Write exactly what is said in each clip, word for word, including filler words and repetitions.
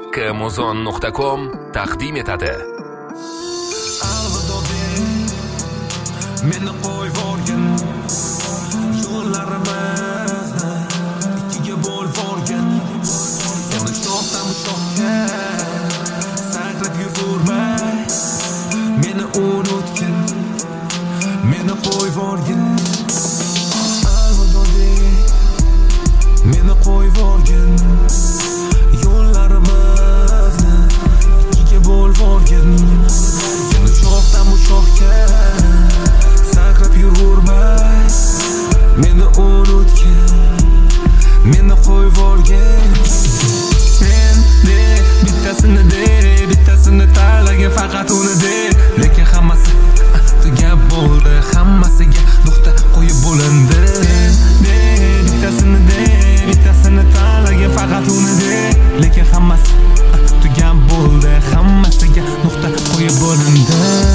Kmozon nuqta com taqdim etadi. Meni qo'yib o'rgin yo'llarimizni ikkiga bo'lib o'rgin. Yana shoxdan shoxga sakrab yurmay meni unutgin, meni qo'yib o'rgin. Meni qo'yib o'rgin yo'llarimizni ikkiga bo'lib o'rgin. Yana shoxdan shoxga sakrab yurmay meni unutgin, meni qo'yib o'rgin. Endi bittasini de, bittasini tanlagan faqat uni de. Lekin hammasi tugab bo'ldi, hammasiga nuqta qo'yib bo'lindi. Endi bittasini de, bittasini tanlagan faqat uni de. Lekin hammasi tugab bo'ldi, hammasiga nuqta qo'yib bo'lindi.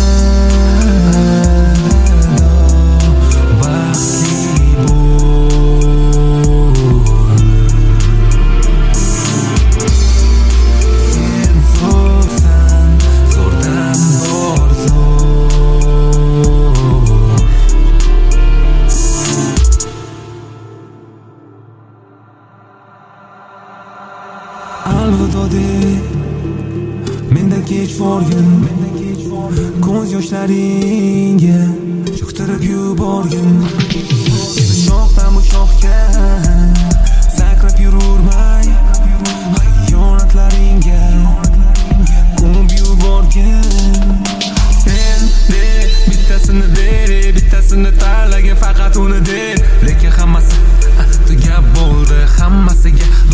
Alvido de menda kech borgin, ko'z yoshlaringga cho'ktirib yuborgin. Seni shoxdan bu shoxga sakrab yurmay xiyonatlaringga ko'mib yuborgin. Endi bittasini de, bittasini tanlagan faqat uni de. Lekin hammasi tugab bo'ldi, hammasiga